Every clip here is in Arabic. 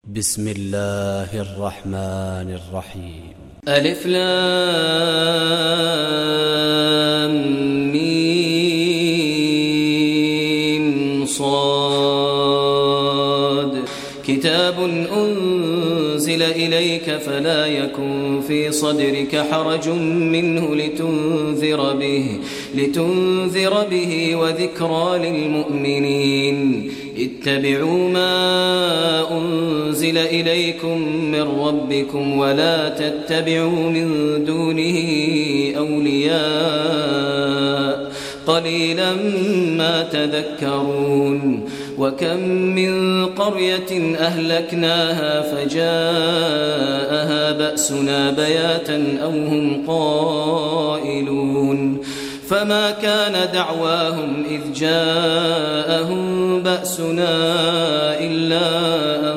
بسم الله الرحمن الرحيم. ألف لام ميم صاد كتاب أنزل إليك فلا يكن في صدرك حرج منه لتنذر به وذكرى للمؤمنين. اتبعوا ما أنزل إليكم من ربكم ولا تتبعوا من دونه أولياء قليلا ما تذكرون. وكم من قرية أهلكناها فجاءها بأسنا بياتا أو هم قائلون فما كان دعواهم إذ جاءهم بأسنا إلا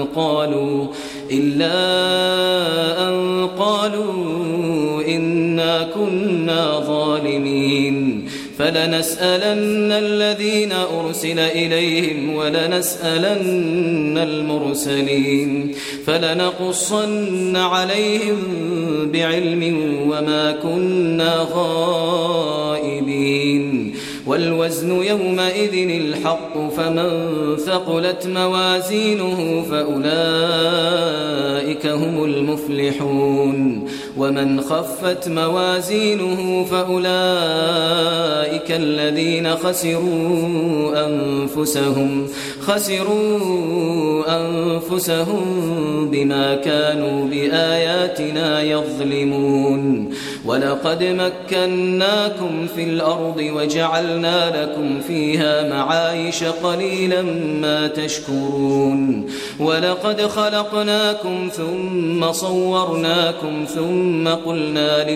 أن قالوا إنا كنا ظالمين. فلنسألن الذين أرسل إليهم ولنسألن المرسلين فلنقصن عليهم بعلم وما كنا غائبين. والوزن يومئذ الحق فمن ثقلت موازينه فأولئك هم المفلحون ومن خفت موازينه فأولئك الذين خسروا أنفسهم بما كانوا بآياتنا يظلمون. ولقد مكناكم في الأرض وجعلنا لكم فيها معايش قليلا ما تشكرون. ولقد خلقناكم ثم صورناكم ثم قلنا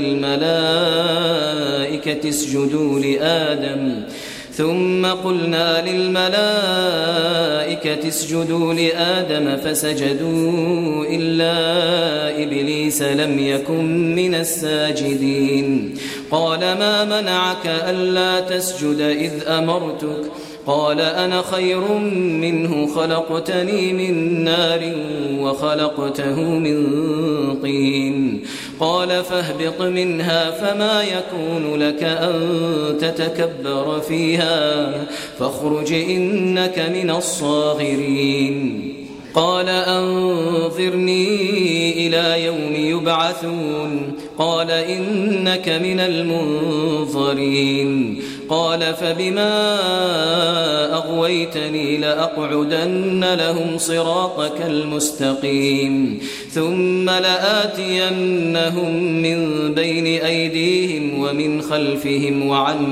للملائكة اسجدوا لآدم فسجدوا إلا إبليس لم يكن من الساجدين. قال ما منعك ألا تسجد إذ أمرتك؟ قال أنا خير منه خلقتني من نار وخلقته من طين. قال فاهبط منها فما يكون لك أن تتكبر فيها فاخرج إنك من الصاغرين. قال أنظرني إلى يوم يبعثون. قال إنك من المنظرين. قال فبما أغويتني لأقعدن لهم صراطك المستقيم ثم لآتينهم من بين أيديهم ومن خلفهم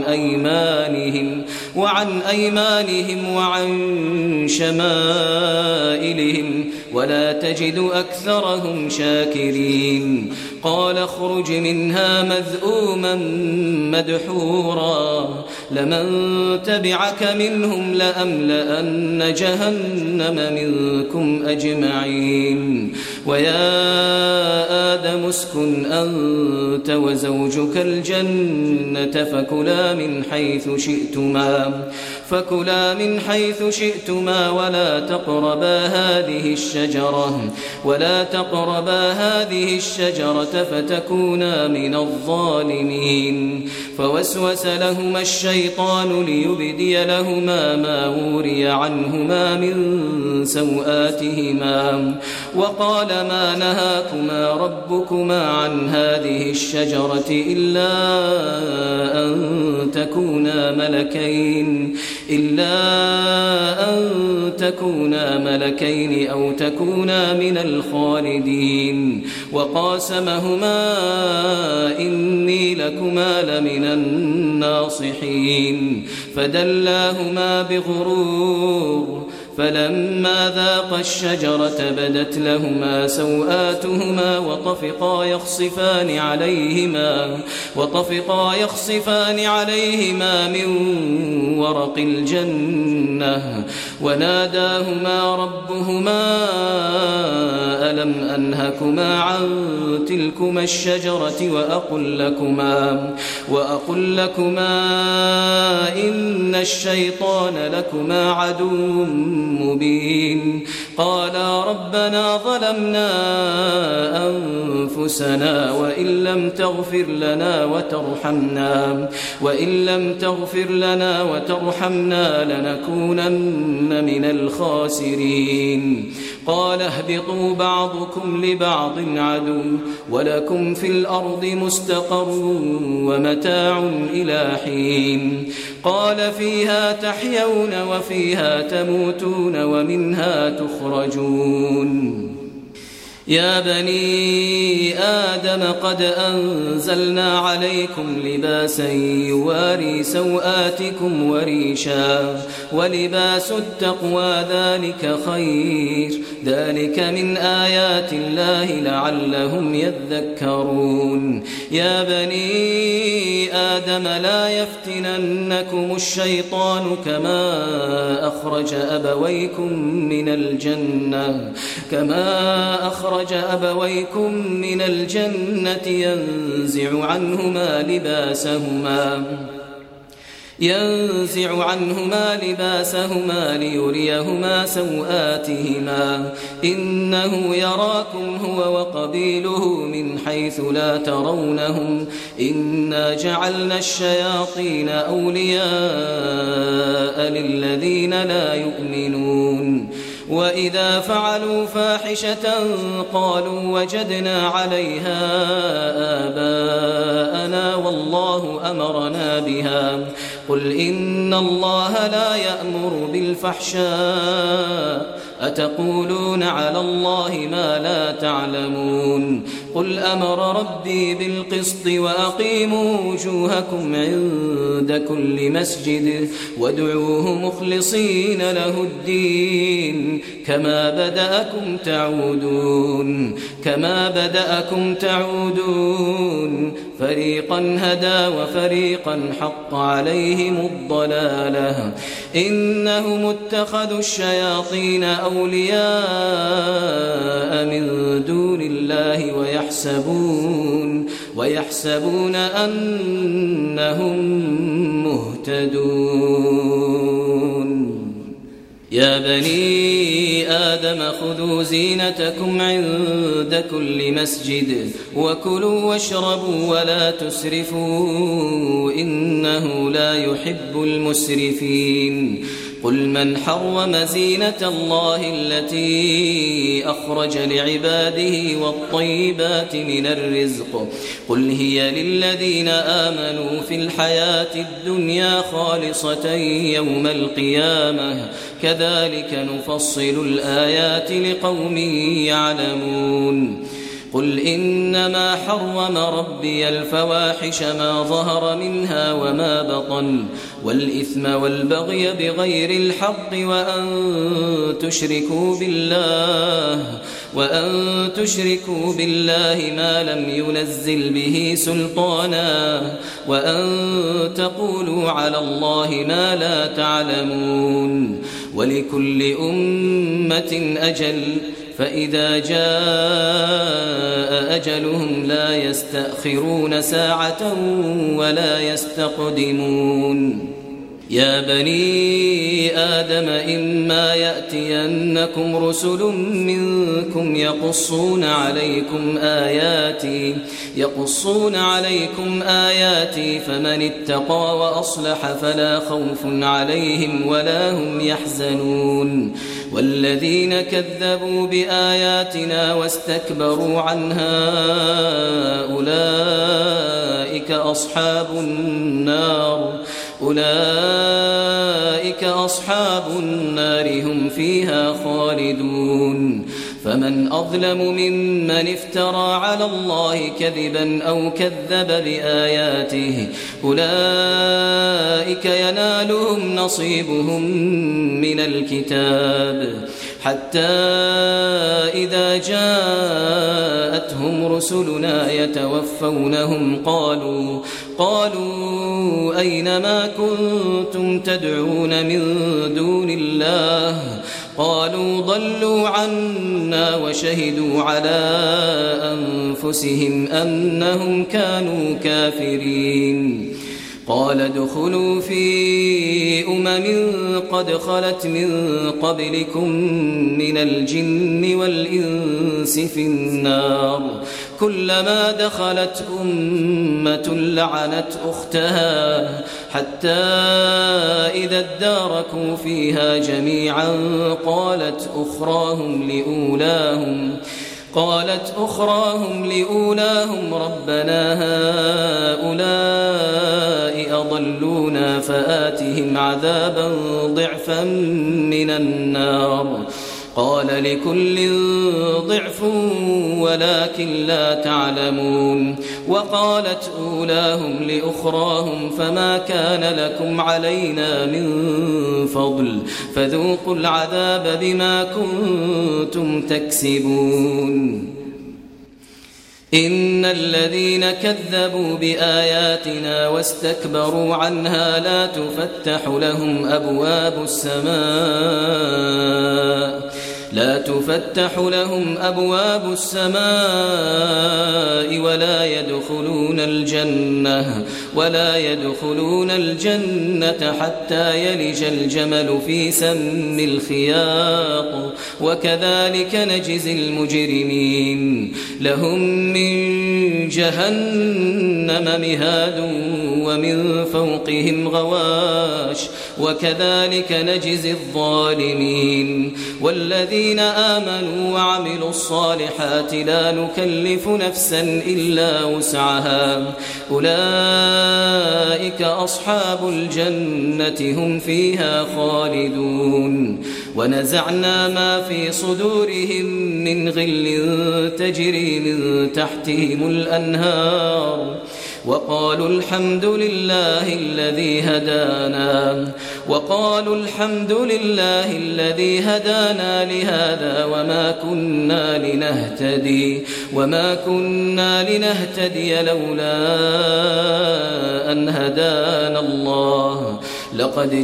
وعن أيمانهم وعن شمائلهم ولا تجد أكثرهم شاكرين. قال اخرج منها مذءوما مدحورا لمن تبعك منهم لأملأن جهنم منكم أجمعين. ويا آدم اسكن أنت وزوجك الجنة فكلا من حيث شئتما ولا تقربا هذه الشجرة فتكونا من الظالمين. فوسوس لهما الشيطان ليبدي لهما ما وري عنهما من سوآتهما وقال ما نهاكما ربكما عن هذه الشجرة إلا أن تكونا ملكين أو تكونا من الخالدين. وقاسمهما إني لكما لمن الناصحين فدلاهما بغرور فلما ذاقا الشجرة بدت لهما سوآتهما وطفقا يخصفان عليهما من ورق الجنة وناداهما ربهما ألم أنهكما عن تلكما الشجرة وأقل لكما إن الشيطان لكما عدو مبين قالا ربنا ظلمنا أنفسنا وإن لم تغفر لنا وترحمنا لنكونن من الخاسرين قال اهبطوا بعضكم لبعض عدو ولكم في الأرض مستقر ومتاع إلى حين قال فيها تحيون وفيها تموتون ومنها تخرجون يا بني آدم قد أنزلنا عليكم لباسا يواري سوآتكم وريشا ولباس التقوى ذلك خير ذلك من آيات الله لعلهم يذكرون يا بني آدم لا يفتننكم الشيطان كما أخرج أبويكم من الجنة ينزع عنهما لباسهما ليريهما سوآتهما إنه يراكم هو وقبيله من حيث لا ترونهم إنا جعلنا الشياطين أولياء للذين لا يؤمنون وإذا فعلوا فاحشة قالوا وجدنا عليها آباءنا والله أمرنا بها قل إن الله لا يأمر بالفحشاء أتقولون على الله ما لا تعلمون قل أمر ربي بالقسط وأقيموا وجوهكم عند كل مسجد وادعوه مخلصين له الدين كما بدأكم تعودون فريقا هدى وفريقا حق عليهم الضلالة إنهم اتخذوا الشياطين أولياء من دون الله ويحسبون أنهم مهتدون يا بني آدم خذوا زينتكم عند كل مسجد وكلوا واشربوا ولا تسرفوا إنه لا يحب المسرفين قل من حرم زينة الله التي أخرج لعباده والطيبات من الرزق قل هي للذين آمنوا في الحياة الدنيا خالصة يوم القيامة كذلك نفصل الآيات لقوم يعلمون قل إنما حرم ربي الفواحش ما ظهر منها وما بطن والإثم والبغي بغير الحق وأن تشركوا بالله ما لم ينزل به سلطانا وأن تقولوا على الله ما لا تعلمون ولكل أمة أجل فإذا جاء أجلهم لا يستأخرون ساعة ولا يستقدمون يا بني آدم إما يأتينكم رسل منكم يقصون عليكم آياتي فمن اتقى وأصلح فلا خوف عليهم ولا هم يحزنون والذين كذبوا بآياتنا واستكبروا عنها أولئك أصحاب النار هم فيها خالدون فمن أظلم ممن افترى على الله كذبا أو كذب بآياته أولئك ينالهم نصيبهم من الكتاب حتى إذا جاءتهم رسلنا يتوفونهم قالوا أين ما كنتم تدعون من دون الله قالوا ضلوا عنا وشهدوا على أنفسهم أنهم كانوا كافرين قال ادخلوا في قد خلت من قبلكم من الجن والإنس في النار كلما دخلت أمة لعنت أختها حتى إذا اداركوا فيها جميعا قالت أخراهم لأولاهم ربنا هؤلاء أضلونا فآتهم عذابا ضعفا من النار قال لكل ضعف ولكن لا تعلمون وقالت أولاهم لأخراهم فما كان لكم علينا من فضل فذوقوا العذاب بما كنتم تكسبون إن الذين كذبوا بآياتنا واستكبروا عنها لا تفتح لهم أبواب السماء ولا يدخلون الجنة حتى يلج الجمل في سم الخياط وكذلك نجزي المجرمين لهم من جهنم مهاد ومن فوقهم غواش وكذلك نجزي الظالمين والذين آمنوا وعملوا الصالحات لا نكلف نفسا إلا وسعها أولئك أصحاب الجنة هم فيها خالدون ونزعنا ما في صدورهم من غل تجري من تحتهم الأنهار وقالوا الحمد لله الذي هدانا لهذا وما كنا لنهتدي لولا أن هدانا الله لقد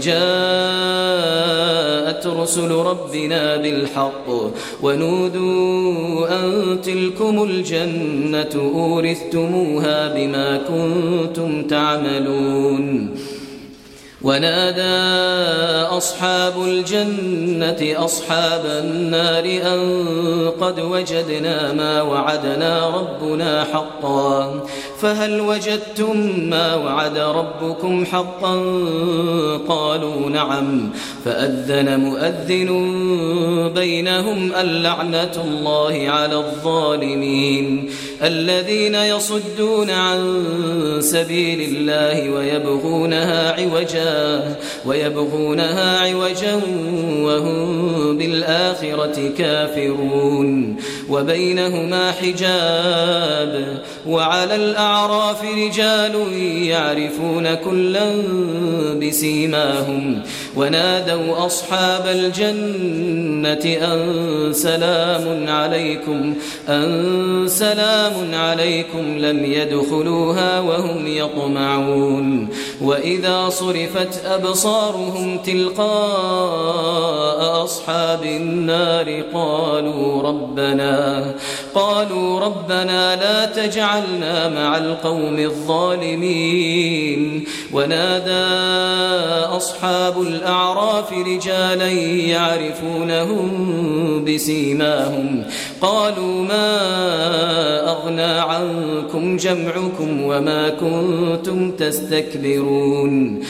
جاءت رسل ربنا بالحق ونودوا أن تلكم الجنة أورثتموها بما كنتم تعملون ونادى أصحاب الجنة أصحاب النار أن قد وجدنا ما وعدنا ربنا حقا فهل وجدتم ما وعد ربكم حقا قالوا نعم فأذن مؤذن بينهم اللعنة الله على الظالمين الذين يصدون عن سبيل الله ويبغونها عوجا وهم بالآخرة كافرون وبينهما حجاب وعلى الأعراف رجال يعرفون كلا بسيماهم ونادوا أصحاب الجنة أن سلام عليكم لم يدخلوها وهم يطمعون وإذا صرفت أبصارهم تلقاء أصحاب النار قالوا ربنا لا تجعلنا مع القوم الظالمين ونادى أصحاب الأعراف رجالا يعرفونهم بسيماهم قالوا ما أغنى عنكم جمعكم وما كنتم تستكبرون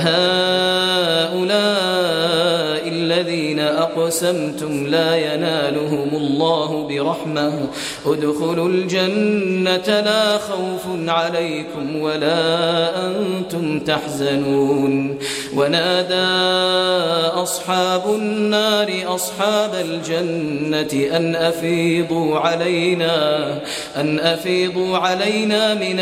أهؤلاء الذين أقسمتم لا ينالهم الله برحمة ادخلوا الجنة لا خوف عليكم ولا أنتم تحزنون ونادى أصحاب النار أصحاب الجنة أن أفيضوا علينا من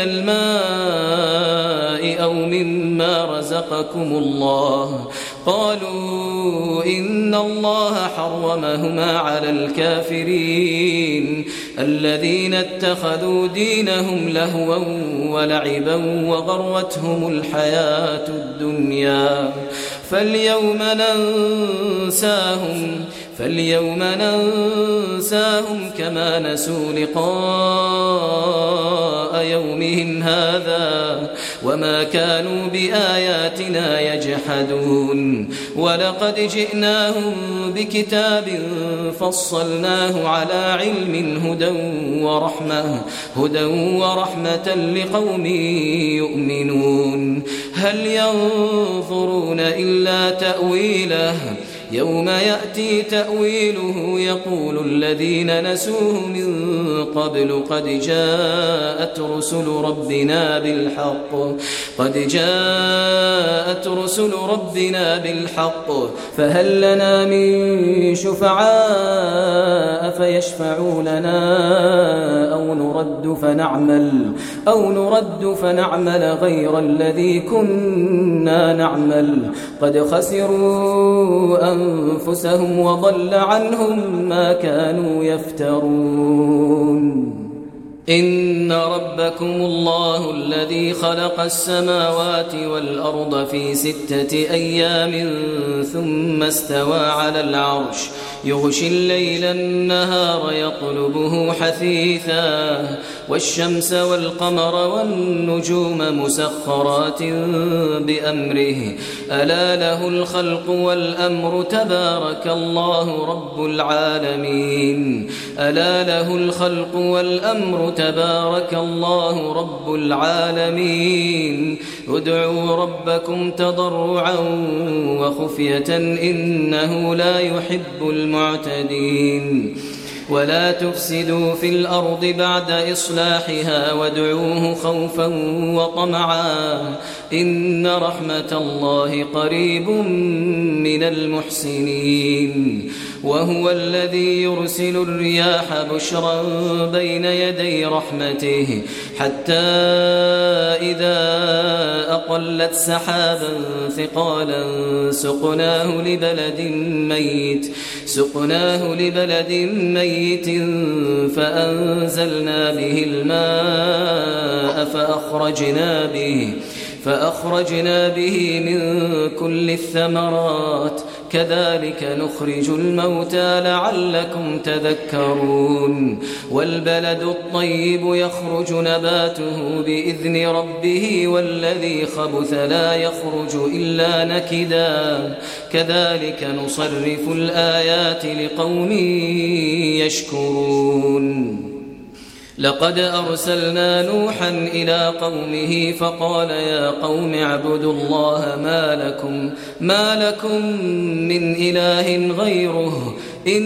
الماء أو مما رزقكم الله قالوا إن الله حرمهما على الكافرين الذين اتخذوا دينهم لهوا ولعبا وغرتهم الحياة الدنيا فاليوم فاليوم ننساهم كما نسوا لقاء يومهم هذا وما كانوا بآياتنا يجحدون ولقد جئناهم بكتاب فصلناه على علم هدى ورحمة لقوم يؤمنون هل ينظرون إلا تأويله يوم يأتي تأويله يقول الذين نسوه من قبل قد جاءت رسل ربنا بالحق فهل لنا من شفعاء فيشفعوا لنا أو نرد فنعمل غير الذي كنا نعمل قد خسروا أنفسهم وضل عنهم ما كانوا يفترون إن ربكم الله الذي خلق السماوات والأرض في 6 أيام ثم استوى على العرش يغشي الليل النهار يطلبه حثيثا والشمس والقمر والنجوم مسخرات بأمره ألا له الخلق والأمر تبارك الله رب العالمين ادعوا ربكم تضرعا وخفية إنه لا يحب المعتدين ولا تفسدوا في الأرض بعد إصلاحها وادعوه خوفا وطمعا إن رحمة الله قريب من المحسنين وهو الذي يرسل الرياح بشرا بين يدي رحمته حتى إذا أقلت سحابا ثقالا سقناه لبلد ميت فأنزلنا به الماء فأخرجنا به من كل الثمرات كذلك نخرج الموتى لعلكم تذكرون والبلد الطيب يخرج نباته بإذن ربه والذي خبث لا يخرج إلا نكدا كذلك نصرف الآيات لقوم يشكرون لقد أرسلنا نوحا إلى قومه فقال يا قوم اعبدوا الله ما لكم من إله غيره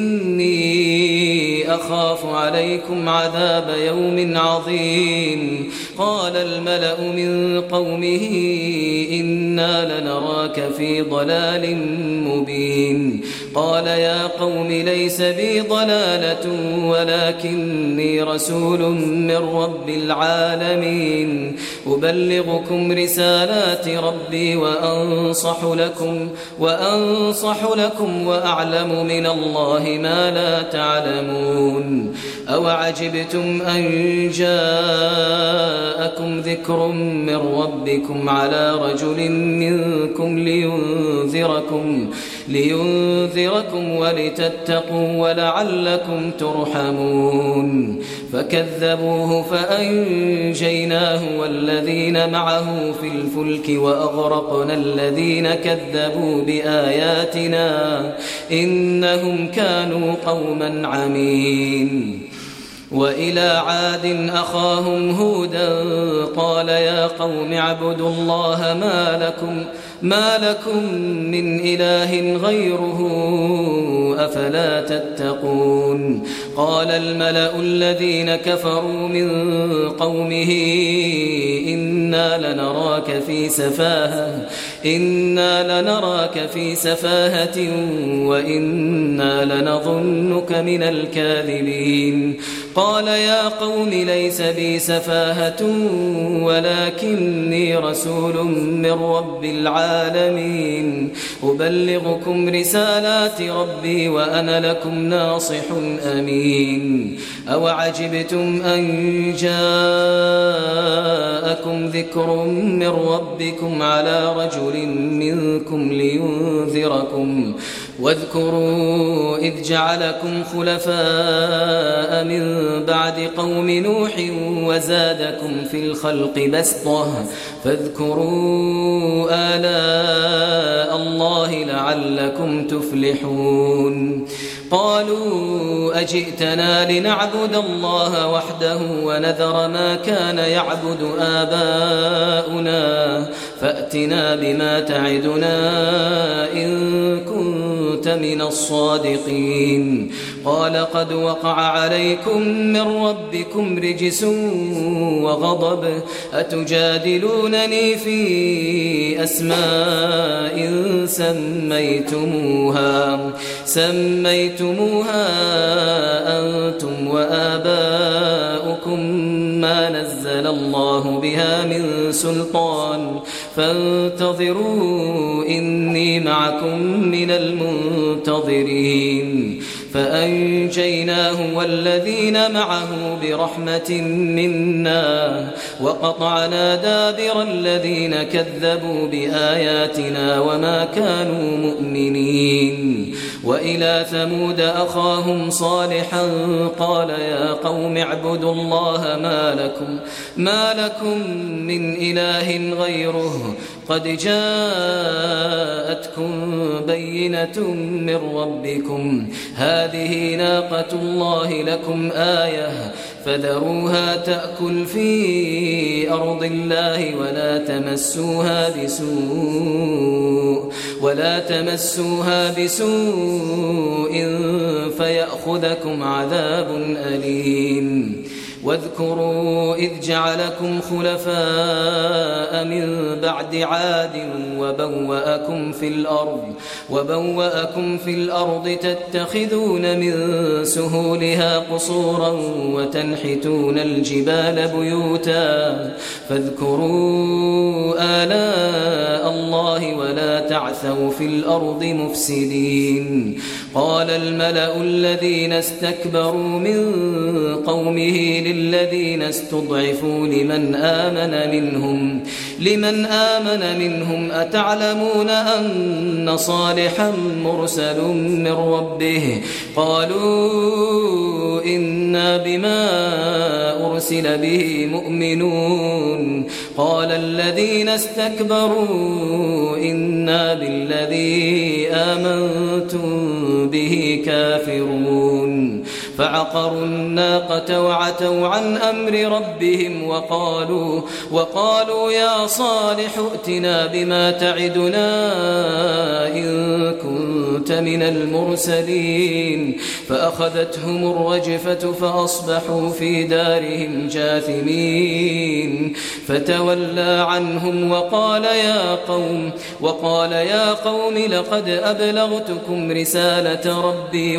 إني أخاف عليكم عذاب يوم عظيم قال الملأ من قومه إنا لنراك في ضلال مبين قال يا قوم ليس بي ضلالة ولكني رسول من رب العالمين أبلغكم رسالات ربي وأنصح لكم وأعلم من الله ما لا تعلمون أوعجبتم أن جاءكم ذكر من ربكم على رجل منكم لينذركم ولتتقوا ولعلكم ترحمون فكذبوه فأنجيناه والذين معه في الفلك وأغرقنا الذين كذبوا بآياتنا إنهم كانوا قوما عمين وإلى عاد أخاهم هودا قال يا قوم اعبدوا الله ما لكم من إله غيره أفلا تتقون قال الملأ الذين كفروا من قومه إنا لنراك في سفاهة وإنا لنظنك من الكاذبين قال يا قوم ليس بي سفاهة ولكني رسول من رب العالمين أبلغكم رسالات ربي وأنا لكم ناصح أمين أوعجبتم أن جاءكم ذكر من ربكم على رجل منكم واذكروا إذ جعلكم خلفاء من بعد قوم نوح وزادكم في الخلق بسطة فاذكروا آلاء الله لعلكم تفلحون قالوا أجئتنا لنعبد الله وحده ونذر ما كان يعبد آباؤنا فأتنا بما تعدنا إن كنت من الصادقين قال قد وقع عليكم من ربكم رجس وغضب أتجادلونني في أسماء سميتموها أنتم وآباؤكم ما نزل الله بها من سلطان فانتظروا إني معكم من المنتظرين فأنجيناه والذين معه برحمة منا وقطعنا دابر الذين كذبوا بآياتنا وما كانوا مؤمنين وإلى ثمود أخاهم صالحا قال يا قوم اعبدوا الله ما لكم من إله غيره قد جاءتكم بينة من ربكم هذه ناقة الله لكم آية فذروها تأكل في أرض الله ولا تمسوها بسوء فيأخذكم عذاب أليم واذكروا إذ جعلكم خلفاء من بعد عاد وبوأكم في الأرض تتخذون من سهولها قصورا وتنحتون الجبال بيوتا فاذكروا آلاء الله ولا تعثوا في الأرض مفسدين قال الملأ الذين استكبروا من قومه للذين استضعفوا لمن آمن منهم أتعلمون أن صالحا مرسل من ربه قالوا إنا بما أرسل به مؤمنون قال الذين استكبروا إنا بالذي آمنتم به كافرون فعقروا الناقة وعتوا عن أمر ربهم وقالوا يا صالح ائتنا بما تعدنا إن كنت من المرسلين فأخذتهم الرجفة فأصبحوا في دارهم جاثمين فتولى عنهم وقال يا قوم لقد أبلغتكم رسالة ربي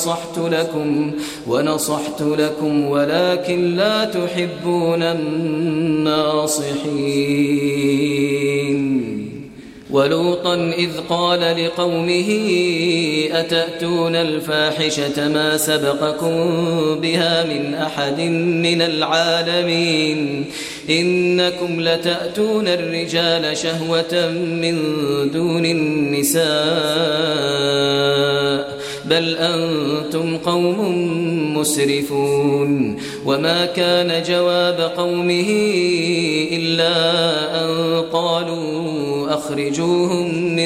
ونصحت لكم ولكن لا تحبون الناصحين ولوطا إذ قال لقومه أتأتون الفاحشة ما سبقكم بها من أحد من العالمين إنكم لتأتون الرجال شهوة من دون النساء بل أنتم قوم مسرفون وما كان جواب قومه إلا أن قالوا أخرجوهم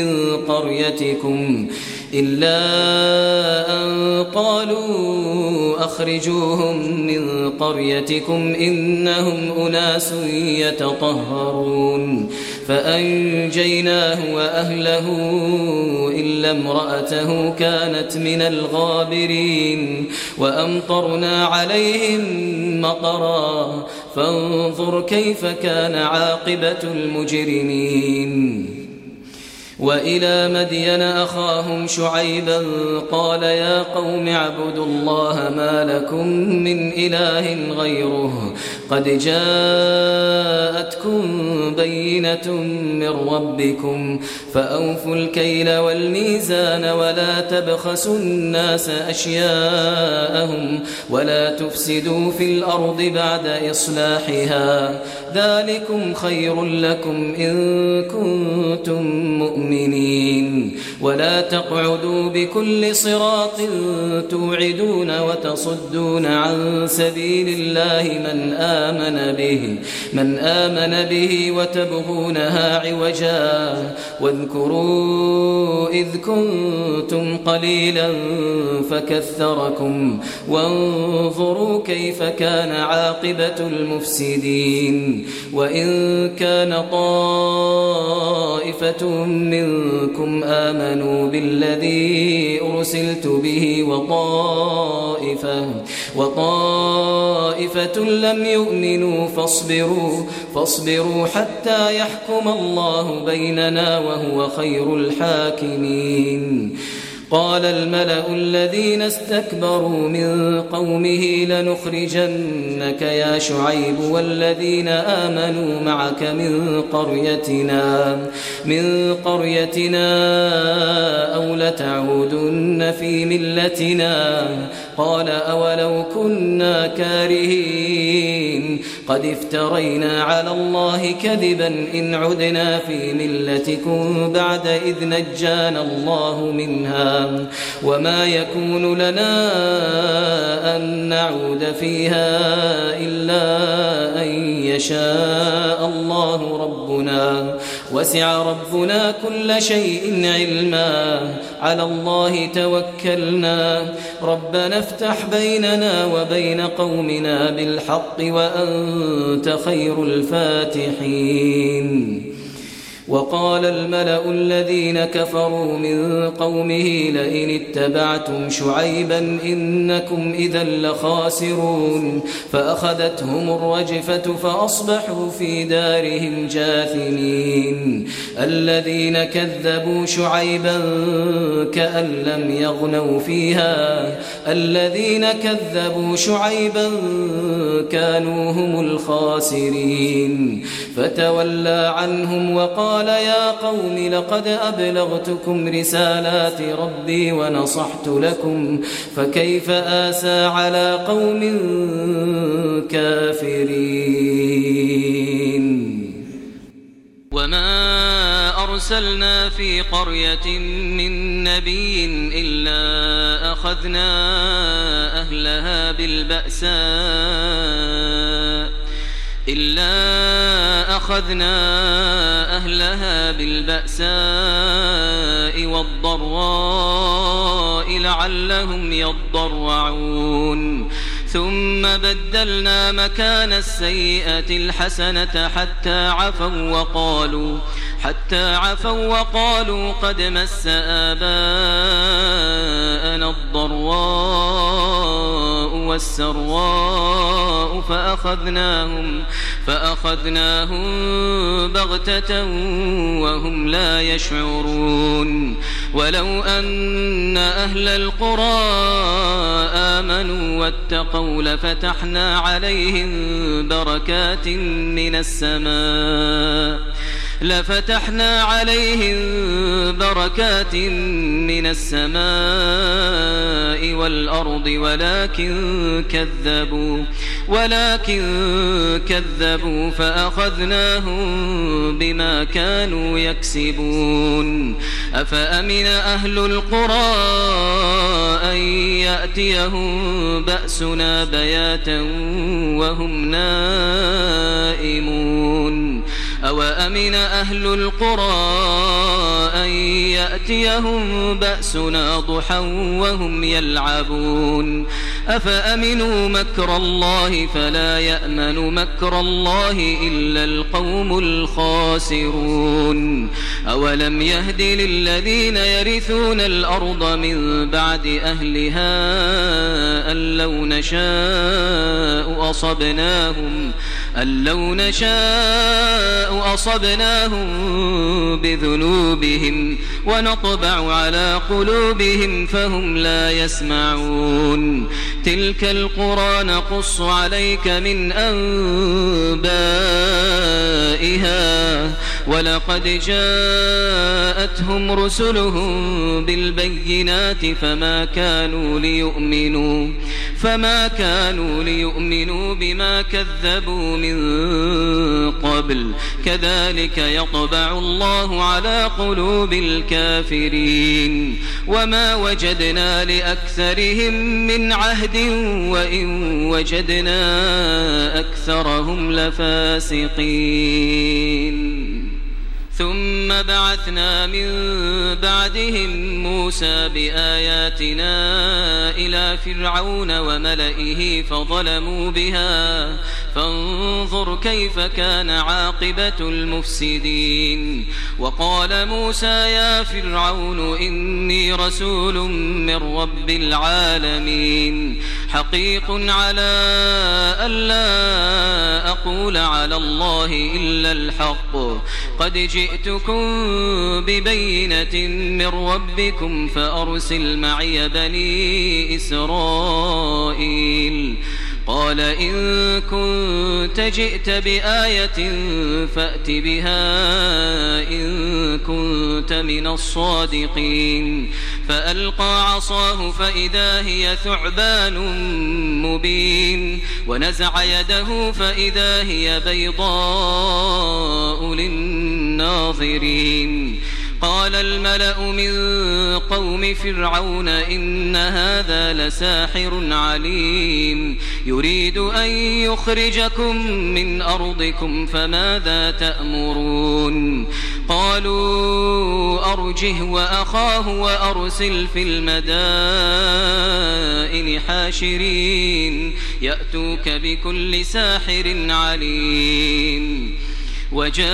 من قريتكم إنهم أناس يتطهرون فأنجيناه وأهله إلا امرأته كانت من الغابرين وأمطرنا عليهم مطرا فانظر كيف كان عاقبة المجرمين وإلى مدين أخاهم شعيبا قال يا قوم اعبدوا الله ما لكم من إله غيره قد جاءتكم بينة من ربكم فأوفوا الكيل والميزان ولا تبخسوا الناس أشياءهم ولا تفسدوا في الأرض بعد إصلاحها ذلكم خير لكم إن كنتم مؤمنين مؤمنين ولا تقعدوا بكل صراط توعدون وتصدون عن سبيل الله من آمن به وتبغونها عوجا واذكروا إذ كنتم قليلا فكثركم وانظروا كيف كان عاقبة المفسدين وإن كان طائفة منكم آمنوا بالذي أرسلت به وطائفة لم يؤمنوا فاصبروا حتى يحكم الله بيننا وهو خير الحاكمين قال الملأ الذين استكبروا من قومه لنخرجنك يا شعيب والذين آمنوا معك من قريتنا أو لتعودن في ملتنا قال أولو كنا كارهين قد افترينا على الله كذبا إن عدنا في ملتكم بعد إذ نجانا الله منها وما يكون لنا أن نعود فيها إلا أن يشاء الله ربنا وسع ربنا كل شيء علما على الله توكلنا ربنا افتح بيننا وبين قومنا بالحق وأنت خير الفاتحين وقال الملأ الذين كفروا من قومه لئن اتبعتم شعيبا إنكم إذا لخاسرون فأخذتهم الرجفة فأصبحوا في دارهم جاثمين الذين كذبوا شعيبا كأن لم يغنوا فيها الذين كذبوا شعيبا كانوا هم الخاسرين فتولى عنهم وقال يا قوم لقد أبلغتكم رسالات ربي ونصحت لكم فكيف آسى على قوم كافرين وما أرسلنا في قرية من نبي إلا أخذنا أهلها بالبأساء والضراء لعلهم يضرعون ثم بدلنا مكان السيئة الحسنة حتى عفوا وقالوا قد مس آباءنا الضراء والسراء فأخذناهم بغتة وهم لا يشعرون ولو أن أهل القرى آمنوا واتقوا لفتحنا عليهم بركات من السماء والأرض ولكن كذبوا فأخذناهم بما كانوا يكسبون أفأمن أهل القرى أن يأتيهم بأسنا بياتا وهم نائمون أوأمن أهل القرى أن يأتيهم بأسنا ضحى وهم يلعبون أفأمنوا مكر الله فلا يأمن مكر الله إلا القوم الخاسرون أولم يهد للذين يرثون الأرض من بعد أهلها أن لو نشاء أصبناهم بذنوبهم ونطبع على قلوبهم فهم لا يسمعون تلك القرى نقص عليك من أنبائها ولقد جاءتهم رسلهم بالبينات فما كانوا ليؤمنوا بما كذبوا من قبل كذلك يطبع الله على قلوب الكافرين وما وجدنا لأكثرهم من عهد وإن وجدنا أكثرهم لفاسقين ثم بعثنا من بعدهم موسى بآياتنا إلى فرعون وملئه فظلموا بها فانظر كيف كان عاقبة المفسدين وقال موسى يا فرعون إني رسول من رب العالمين حقيق على ألا أقول على الله إلا الحق قد جئتكم ببينة من ربكم فأرسل معي بني إسرائيل قال إن كنت جئت بآية فأت بها إن كنت من الصادقين فألقى عصاه فإذا هي ثعبان مبين ونزع يده فإذا هي بيضاء للناظرين قال الملأ من قوم فرعون إن هذا لساحر عليم يريد أن يخرجكم من أرضكم فماذا تأمرون قالوا أرجه وأخاه وأرسل في المدائن حاشرين يأتوك بكل ساحر عليم وجاء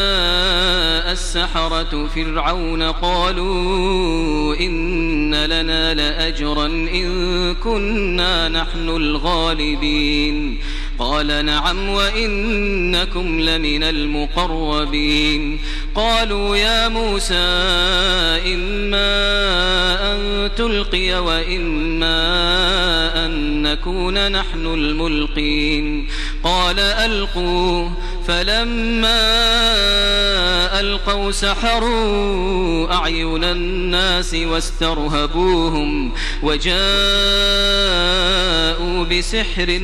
السحرة فرعون قالوا إن لنا لأجرا إن كنا نحن الغالبين قال نعم وإنكم لمن المقربين قالوا يا موسى إما أن تلقي وإما أن نكون نحن الملقين قال ألقوا فلما ألقوا سحروا أعين الناس واسترهبوهم وجاءوا بسحر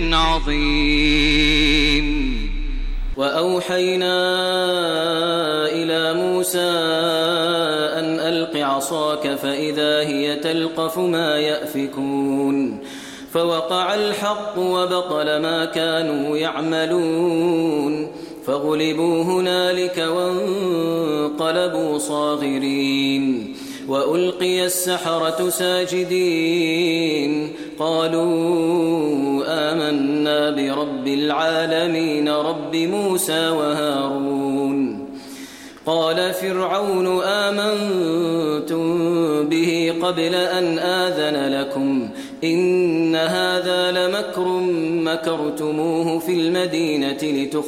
عظيم وأوحينا إلى موسى أن ألق عصاك فإذا هي تلقف ما يأفكون فوقع الحق وبطل ما كانوا يعملون فغلبوا هنالك وانقلبوا صاغرين وألقي السحرة ساجدين قالوا آمنا برب العالمين رب موسى وهارون قال فرعون آمنتم به قبل أن آذن لكم إن هذا لمكر مكرتموه في المدينة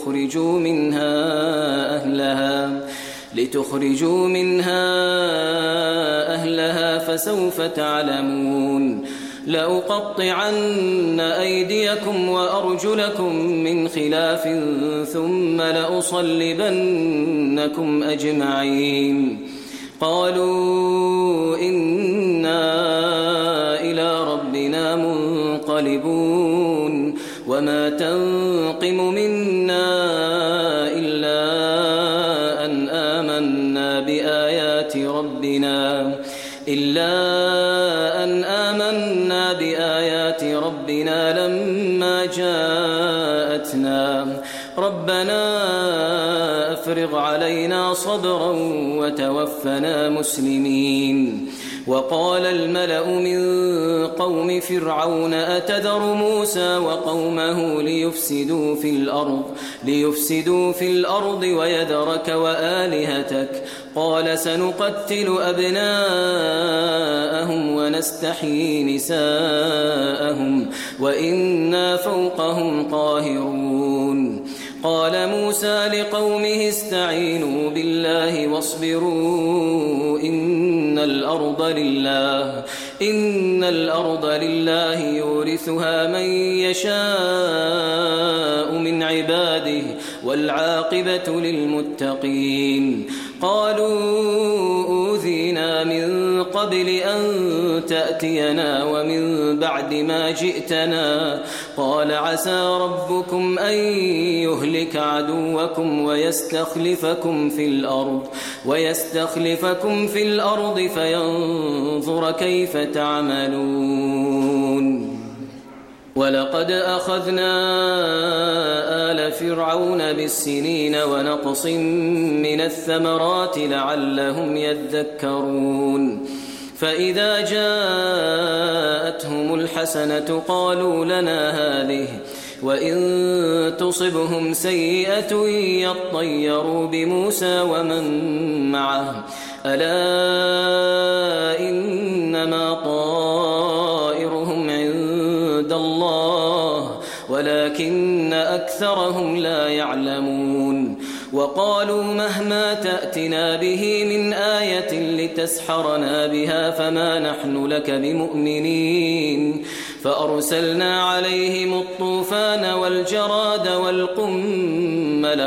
لتخرجوا منها أهلها فسوف تعلمون لأقطعن أيديكم وأرجلكم من خلاف ثم لأصلبنكم أجمعين قالوا إنا إلى ربنا منقلبون وما تنقم منا إلا أن آمنا بآيات ربنا لما جاءتنا ربنا أفرغ علينا صبرا وتوفنا مسلمين وقال الملأ من قوم فرعون أتذر موسى وقومه ليفسدوا في الأرض ويذرك وآلهتك قال سنقتل أبناءهم ونستحيي نساءهم وإنا فوقهم قاهرون قال موسى لقومه استعينوا بالله واصبروا إن الأرض لله يورثها من يشاء من عباده والعاقبة للمتقين قالوا أوذينا موسى من قبل أن تأتينا ومن بعد ما جئتنا قال عسى ربكم أن يهلك عدوكم ويستخلفكم في الأرض فينظر كيف تعملون ولقد أخذنا آل فرعون بالسنين ونقص من الثمرات لعلهم يذكرون فإذا جاءتهم الحسنة قالوا لنا هذه وإن تصبهم سيئة يطيروا بموسى ومن معه ألا إنما طائرهم عند الله ولكن أكثرهم لا يعلمون وقالوا مهما تأتنا به من آية لتسحرنا بها فما نحن لك بمؤمنين فأرسلنا عليهم الطوفان والجراد والقمل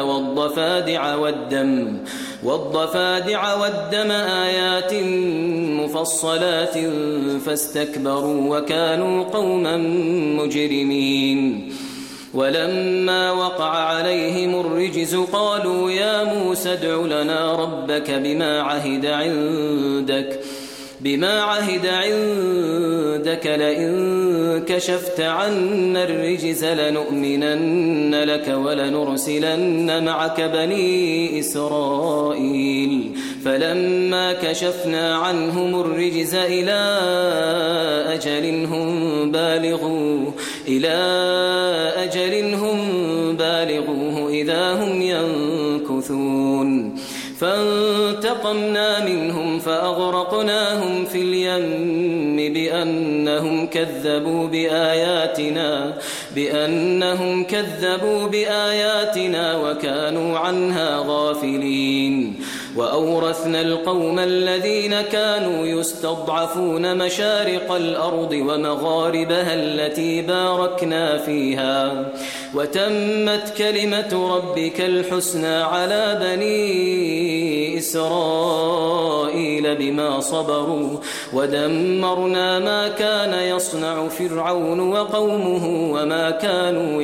والضفادع والدم آيات مفصلات فاستكبروا وكانوا قوما مجرمين ولما وقع عليهم الرجز قالوا يا موسى ادع لنا ربك بما عهد عندك لئن كشفت عنا الرجز لنؤمنن لك ولنرسلن معك بني إسرائيل فلما كشفنا عنهم الرجز إلى أجل هم بالغوه إذا هم ينكثون فانتقمنا منهم فأغرقناهم في اليم بأنهم كذبوا بآياتنا وكانوا عنها غافلين وأورثنا القوم الذين كانوا يستضعفون مشارق الأرض ومغاربها التي باركنا فيها وتمت كلمة ربك الحسنى على بني إسرائيل بما صبروا ودمرنا ما كان يصنع فرعون وقومه وما كانوا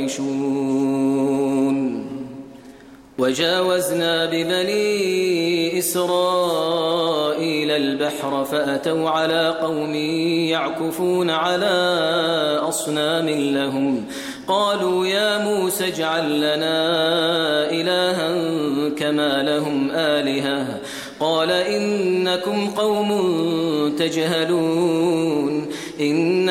يعرشون وجاوزنا ببني إسرائيل البحر فأتوا على قوم يعكفون على أصنام لهم قالوا يا موسى اجعل لنا إلها كما لهم آلهة قال إنكم قوم تجهلون إن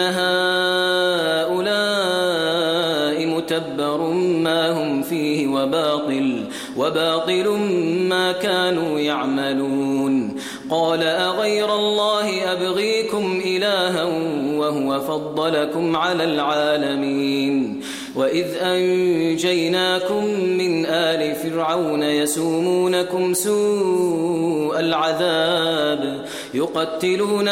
هؤلاء متبر ما هم فيه وباطل ما كانوا يعملون قال أغير الله أبغيكم إلها وهو فضلكم على العالمين وإذ أنجيناكم من آل فرعون يسومونكم سوء العذاب يقتلون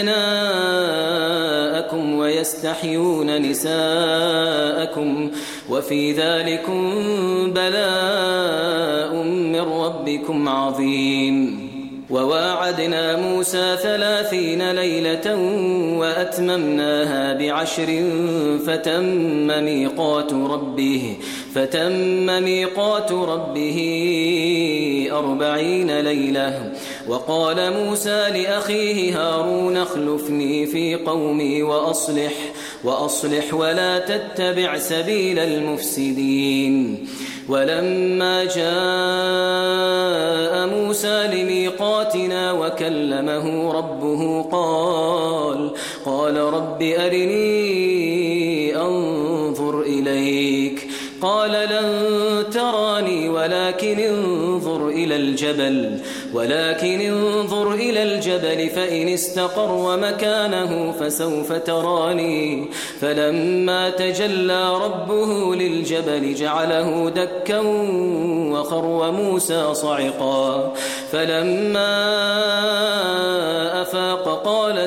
أبناءكم ويستحيون نساءكم وفي ذلكم بلاء من ربكم عظيم وواعدنا موسى 30 ليلة وأتممناها ب10 فتم ميقات ربه 40 ليلة وقال موسى لأخيه هارون اخلفني في قومي وأصلح ولا تتبع سبيل المفسدين ولما جاء موسى لميقاتنا وكلمه ربه قال رب أرني أنظر إليك قال لن تراني ولكن انظر إلى الجبل فإن استقر مكانه فسوف تراني فلما تجلى ربه للجبل جعله دكا وخر موسى صعقا فلما أفاق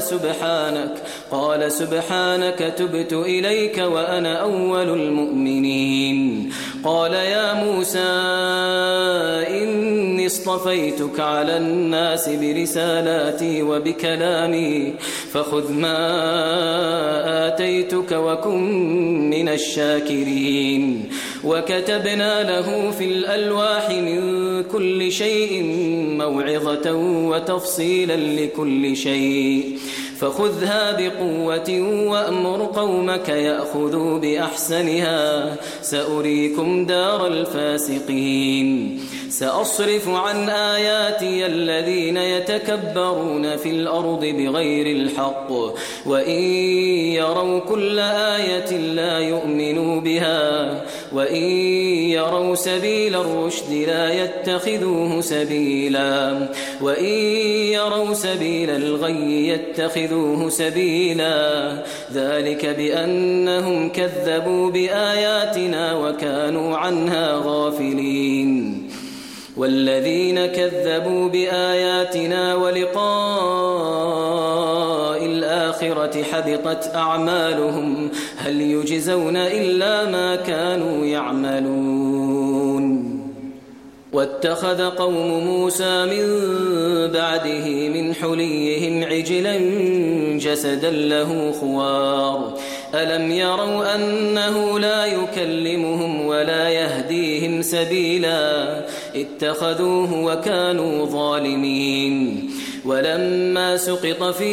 قال سبحانك تبت إليك وأنا أول المؤمنين قال يا موسى إني إني اصطفيتك على الناس برسالاتي وبكلامي فخذ ما آتيتك وكن من الشاكرين وكتبنا له في الألواح من كل شيء موعظة وتفصيلا لكل شيء فخذها بقوة وأمر قومك يأخذوا بأحسنها سأريكم دار الفاسقين سأصرف عن آياتي الذين يتكبرون في الأرض بغير الحق وإن يروا كل آية لا يؤمنوا بها وإن يروا سبيل الرشد لا يتخذوه سبيلا وإن يروا سبيل الغي يتخذوه سبيلا ذلك بأنهم كذبوا بآياتنا وكانوا عنها غافلين والذين كذبوا بآياتنا ولقاء الآخرة حبطت أعمالهم هل يجزون إلا ما كانوا يعملون واتخذ قوم موسى من بعده من حليهم عجلا جسدا له خوار ألم يروا أنه لا يكلمهم ولا يهديهم سبيلا اتخذوه وكانوا ظالمين ولما سقط في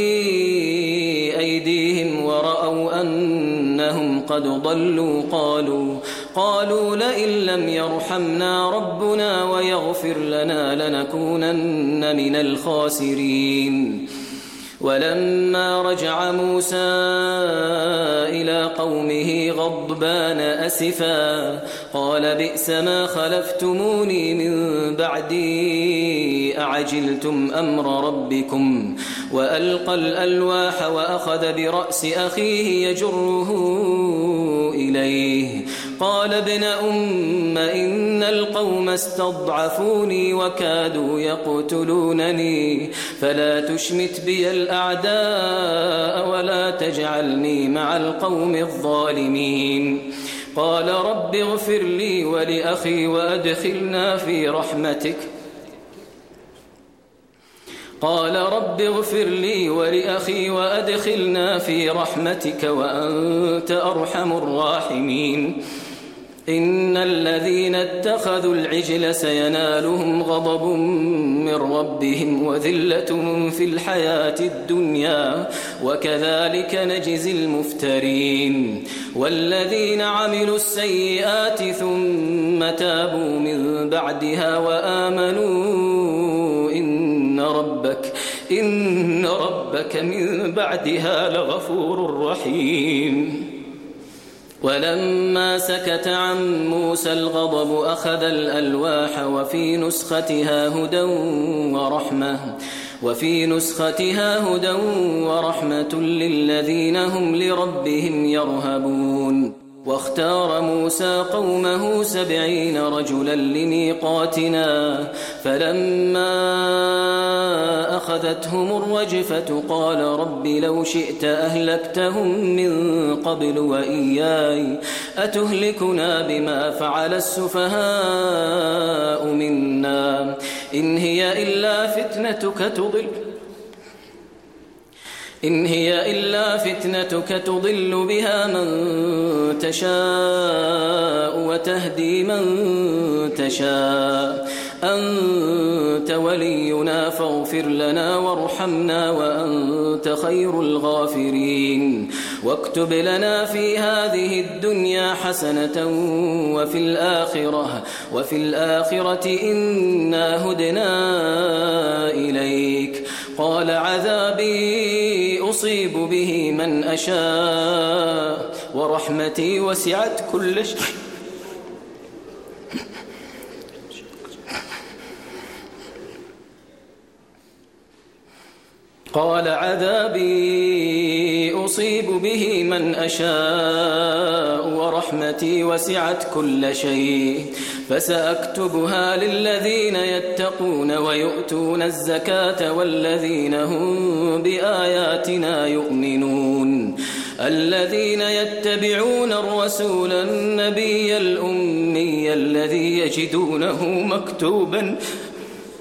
أيديهم ورأوا أنهم قد ضلوا قالوا لئن لم يرحمنا ربنا ويغفر لنا لنكونن من الخاسرين ولما رجع موسى إلى قومه غضبان أسفا قال بئس ما خلفتموني من بعدي أعجلتم أمر ربكم وألقى الألواح وأخذ برأس أخيه يجره إليه قال ابن أم إن القوم استضعفوني وكادوا يقتلونني فلا تشمت بي الأعداء ولا تجعلني مع القوم الظالمين قال رب اغفر لي ولأخي وأدخلنا في رحمتك قال رب اغفر لي ولأخي وأدخلنا في رحمتك وأنت أرحم الراحمين إن الذين اتخذوا العجل سينالهم غضب من ربهم وذلة في الحياة الدنيا وكذلك نجزي المفترين والذين عملوا السيئات ثم تابوا من بعدها وآمنوا إن ربك من بعدها لغفور رحيم ولما سكت عن موسى الغضب أخذ الألواح وفي نسختها هدى ورحمة للذين هم لربهم يرهبون واختار موسى قومه 70 رجلا لميقاتنا فلما أخذتهم الرجفة قال رب لو شئت أهلكتهم من قبل وإياي أتهلكنا بما فعل السفهاء منا إن هي إلا فتنتك تضل بها من تشاء وتهدي من تشاء أنت ولينا فاغفر لنا وارحمنا وأنت خير الغافرين واكتب لنا في هذه الدنيا حسنة وفي الآخرة إنا هدنا إليك قال عذابي أصيب به من أشاء ورحمتي وسعت كل شيء قال عذابي أصيب به من أشاء ورحمتي وسعت كل شيء فسأكتبها للذين يتقون ويؤتون الزكاة والذين هم بآياتنا يؤمنون الذين يتبعون الرسول النبي الأمي الذي يجدونه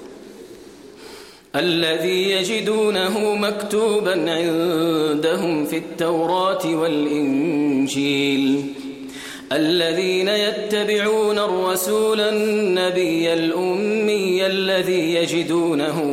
الذي يجدونه مكتوبا عندهم في التوراة والإنجيل الذين يتبعون الرسول النبي الأمي الذي يجدونه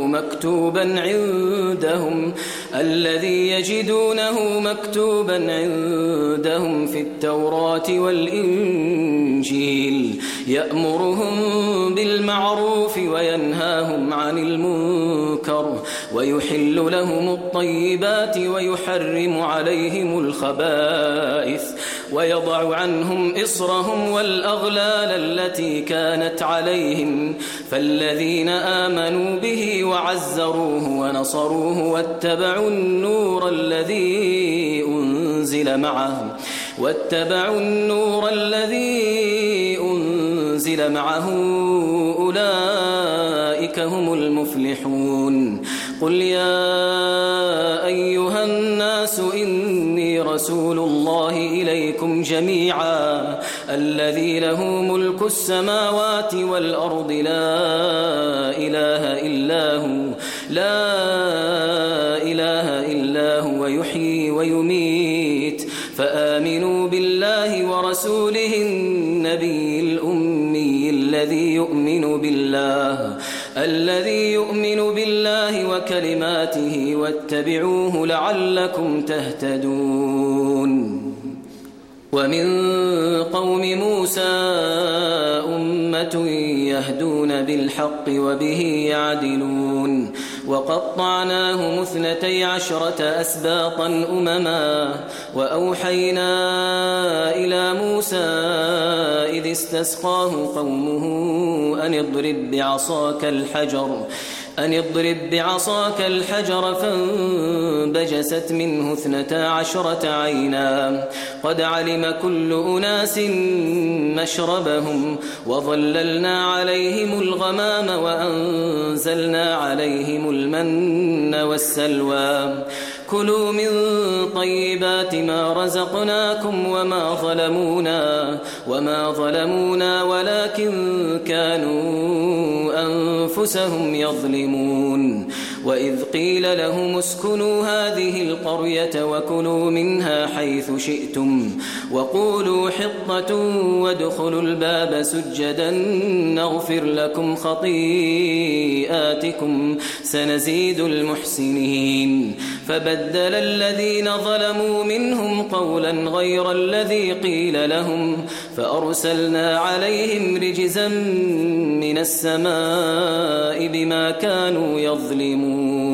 مكتوبا عندهم في التوراة والإنجيل يأمرهم بالمعروف وينهاهم عن المنكر ويحل لهم الطيبات ويحرم عليهم الخبائث ويضع عنهم إصرهم والأغلال التي كانت عليهم فالذين آمنوا به وعزروه ونصروه واتبعوا النور الذي أنزل معه أولئك هم المفلحون قل يا أيها الناس إني رسول الله إليكم جميعا الذي له ملك السماوات والأرض لا إله إلا هو يحيي ويميت فآمنوا بالله ورسوله النبي الأمي الذي يؤمن بالله وكلماته واتبعوه لعلكم تهتدون ومن قوم موسى أمة يهدون بالحق وبه يعدلون وقطعناهم 12 أسباطا أمما وأوحينا إلى موسى إذ استسقاه قومه أن اضرب بعصاك الحجر فانبجست منه 12 عينا قد علم كل أناس مشربهم وظللنا عليهم الغمام وأنزلنا عليهم المن والسلوى كلوا من طيبات ما رزقناكم وما ظلمونا ولكن كانوا أنفسهم يظلمون وإذ قيل لهم اسكنوا هذه القرية وكلوا منها حيث شئتم وقولوا حطة وادخلوا الباب سجدا نغفر لكم خطيئاتكم سنزيد المحسنين فبدل الذين ظلموا منهم قولا غير الذي قيل لهم فأرسلنا عليهم رجزا من السماء بما كانوا يظلمون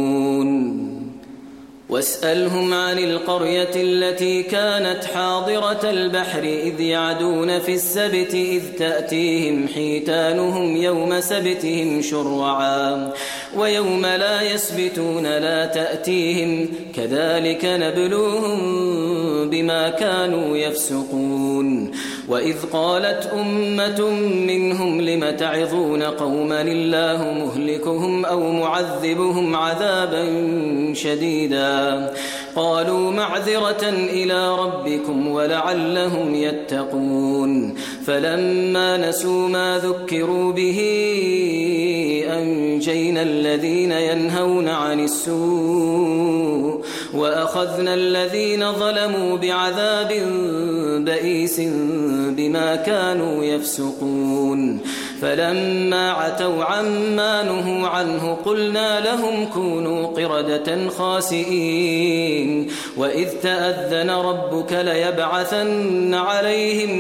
واسألهم عن القرية التي كانت حاضرة البحر إذ يعدون في السبت إذ تأتيهم حيتانهم يوم سبتهم شرعا ويوم لا يسبتون لا تأتيهم كذلك نبلوهم بما كانوا يفسقون وإذ قالت أمة منهم لم تعظون قوما الله مهلكهم أو معذبهم عذابا شديدا قالوا معذرة إلى ربكم ولعلهم يتقون فلما نسوا ما ذكروا به أنجينا الذين ينهون عن السوء وأخذنا الذين ظلموا بعذاب بئيس بما كانوا يفسقون فلما عتوا عما نهوا عنه قلنا لهم كونوا قردة خاسئين وإذ تأذن ربك ليبعثن عليهم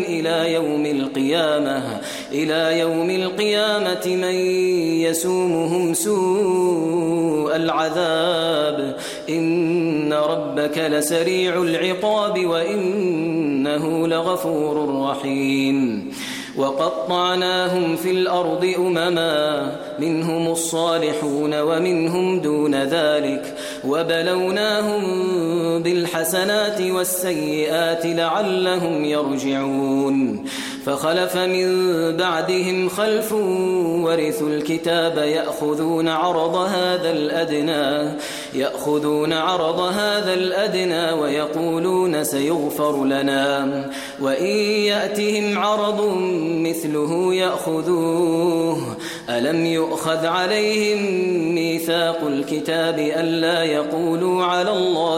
إلى يوم القيامة من يسومهم سوء العذاب إن ربك لسريع العقاب وإنه لغفور رحيم وقطعناهم في الأرض أمما منهم الصالحون ومنهم دون ذلك وبلوناهم بالحسنات والسيئات لعلهم يرجعون فخلف من بعدهم خلف ورثوا الكتاب يأخذون عرض هذا الأدنى ويقولون سيغفر لنا وإن يأتهم عرض مثله يأخذوه ألم يؤخذ عليهم ميثاق الكتاب ألا يقولوا على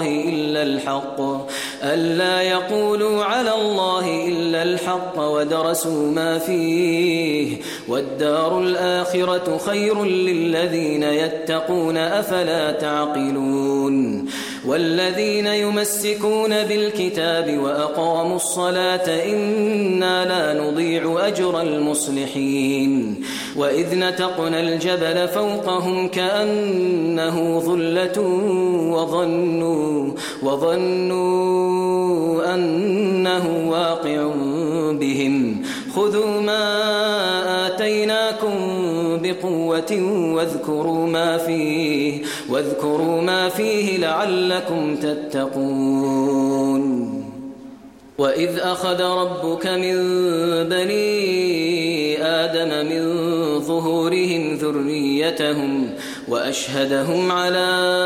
الله إلا الحق ودرسوا ما فيه والدار الآخرة خير للذين يتقون أفلا تعقلون والذين يمسكون بالكتاب وأقاموا الصلاة إنا لا نضيع أجر المصلحين وإذ نتقنا الجبل فوقهم كأنه ظلة وظنوا أنه واقع بهم خذوا ما آتيناكم بقوة واذكروا ما فيه لعلكم تتقون وإذ أخذ ربك من بني آدم من ظهورهم ذريتهم وأشهدهم على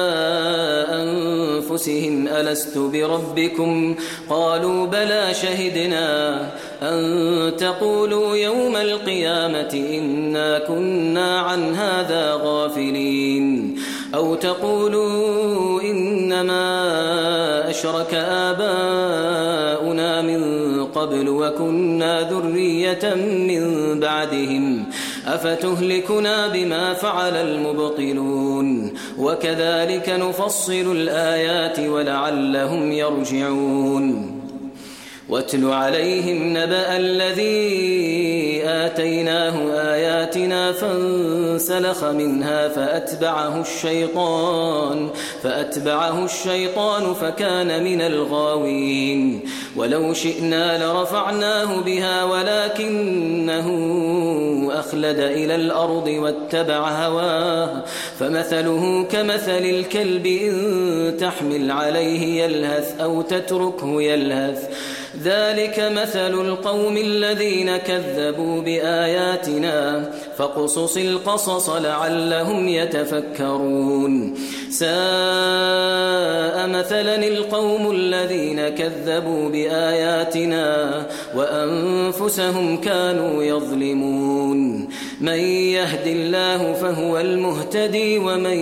أنفسهم ألست بربكم قالوا بلى شهدنا أن تقولوا يوم القيامة إنا كنا عن هذا غافلين أو تقولوا إنما أشرك آباؤنا من قبل وكنا ذرية من بعدهم أفتهلكنا بما فعل المبطلون وكذلك نفصل الآيات ولعلهم يرجعون واتل عليهم نبأ الذي آتيناه آياتنا فانسلخ منها فأتبعه الشيطان فكان من الغاوين ولو شئنا لرفعناه بها ولكنه أخلد إلى الأرض واتبع هواه فمثله كمثل الكلب إن تحمل عليه يلهث أو تتركه يلهث ذلك مثل القوم الذين كذبوا بآياتنا فاقصص القصص لعلهم يتفكرون ساء مثلا القوم الذين كذبوا بآياتنا وأنفسهم كانوا يظلمون من يهد الله فهو المهتدي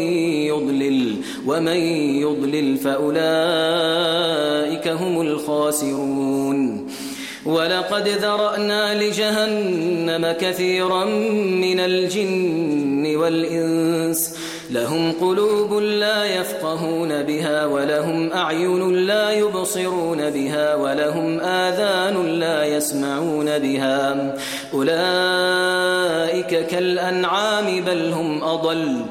ومن يضلل فأولئك هم الخاسرون ولقد ذرأنا لجهنم كثيرا من الجن والإنس لهم قلوب لا يفقهون بها ولهم أعين لا يبصرون بها ولهم آذان لا يسمعون بها أولئك كالأنعام بل هم أضل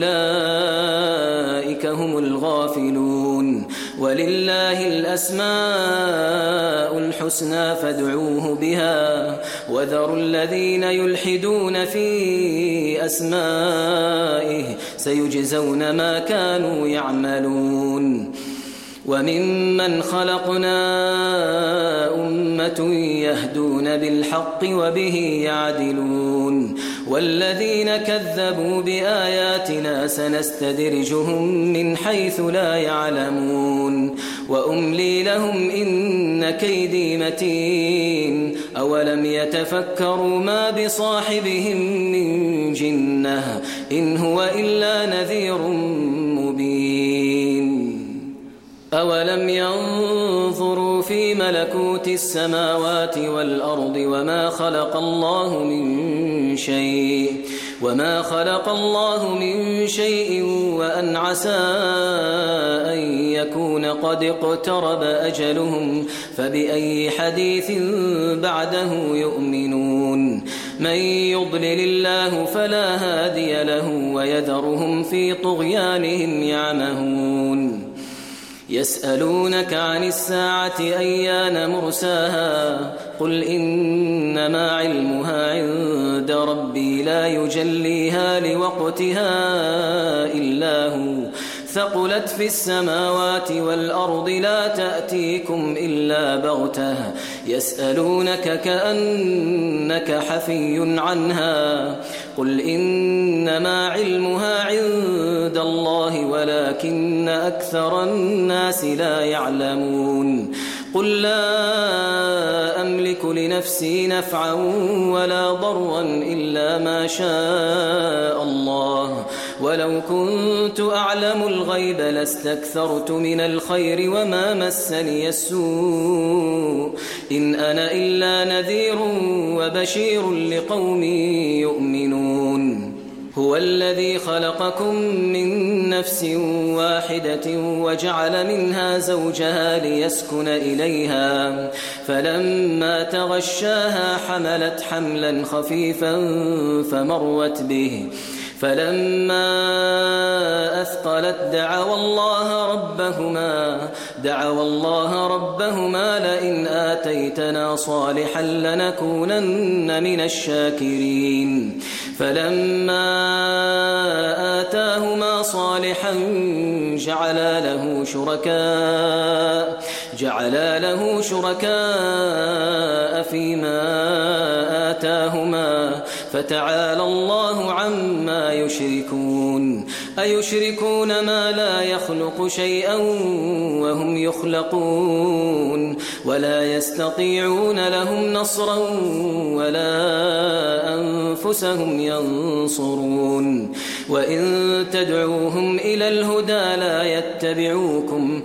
أولئك هم الغافلون ولله الأسماء الحسنى فادعوه بها وذروا الذين يلحدون في أسمائه سيجزون ما كانوا يعملون وممن خلقنا أمة يهدون بالحق وبه يعدلون والذين كذبوا بآياتنا سنستدرجهم من حيث لا يعلمون وأملي لهم إن كيدي متين أولم يتفكروا ما بصاحبهم من جنة إن هو إلا نذير مبين أولم ينظروا في ملكوت السماوات والأرض وما خلق الله من شيء وأن عسى أن يكون قد اقترب أجلهم فبأي حديث بعده يؤمنون من يضلل الله فلا هادي له ويذرهم في طغيانهم يعمهون يسألونك عن الساعة أيان مرساها قل إنما علمها عند ربي لا يجليها لوقتها إلا هو ثقلت في السماوات والأرض لا تأتيكم إلا بغتة يسألونك كأنك حفي عنها قل إنما علمها عند الله ولكن أكثر الناس لا يعلمون قل لا أملك لنفسي نفعا ولا ضرا إلا ما شاء الله ولو كنت أعلم الغيب لاستكثرت من الخير وما مسني السوء إن أنا إلا نذير وبشير لقوم يؤمنون هو الذي خلقكم من نفس واحدة وجعل منها زوجها ليسكن إليها فلما تغشاها حملت حملا خفيفا فمرت به فلما أثقلت دعوا الله ربهما لئن آتيتنا صالحا لنكونن من الشاكرين فلما آتاهما صالحا جعلا له شركاء فيما آتاهما فتعالى الله عما يشركون أيشركون ما لا يخلق شيئا وهم يخلقون ولا يستطيعون لهم نصرا ولا أنفسهم ينصرون وإن تدعوهم إلى الهدى لا يتبعوكم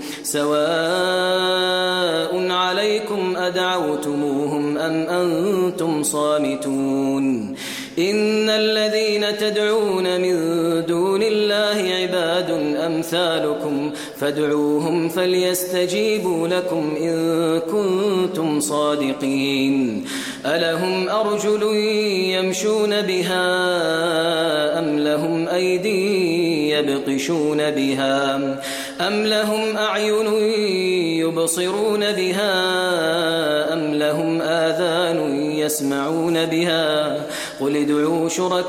سواء عليكم أدعوتموهم أم أنتم صامتون إن الذين تدعون من دون الله عباد أمثالكم فادعوهم فليستجيبوا لكم إن كنتم صادقين ألهم أرجل يمشون بها أم لهم أيدي يبطشون بها أم لهم أعين يبصرون بها أم لهم آذان يسمعون بها قل ادعوا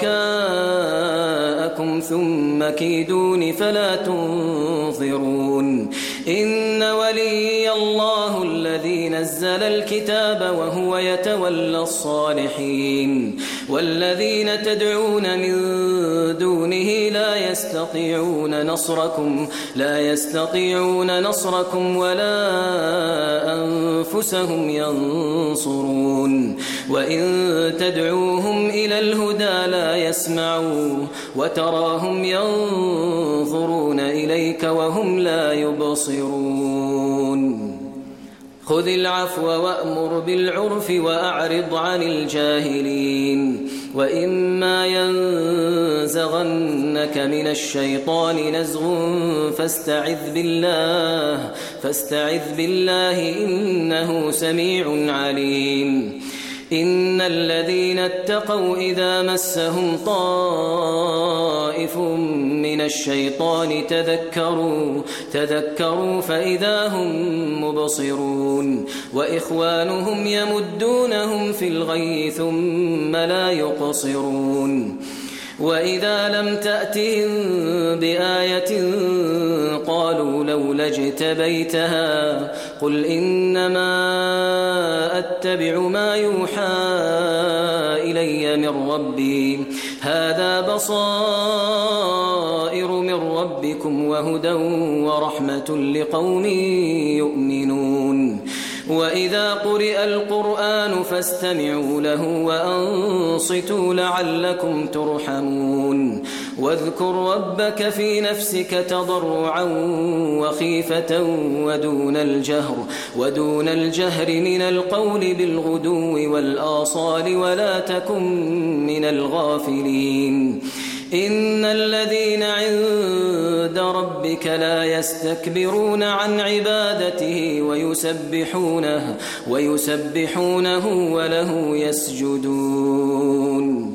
شركاءكم ثم كيدون فلا تنظرون إن ولي الله الذي نزل الكتاب وهو يتولى الصالحين والذين تدعون من دونه لا يستطيعون نصركم ولا أنفسهم ينصرون وإن تدعوهم إلى الهدى لا يسمعوا وتراهم ينظرون إليك وهم لا يبصرون خذ العفو وأمر بالعرف وأعرض عن الجاهلين وإما ينزغنك من الشيطان نزغ فاستعذ بالله إنه سميع عليم إن الذين اتقوا إذا مسهم طائف من الشيطان تذكروا فإذا هم مبصرون وإخوانهم يمدونهم في الغي ثم لا يقصرون وإذا لم تأتهم بآية قالوا لولا اجتبيتها قل إنما أتبع ما يوحى إلي من ربي هذا بصائر من ربكم وهدى ورحمة لقوم يؤمنون وإذا قرئ القرآن فاستمعوا له وأنصتوا لعلكم ترحمون واذكر ربك في نفسك تضرعا وخيفة ودون الجهر من القول بالغدو والآصال ولا تكن من الغافلين إن الذين عند ربك لا يستكبرون عن عبادته ويسبحونه وله يسجدون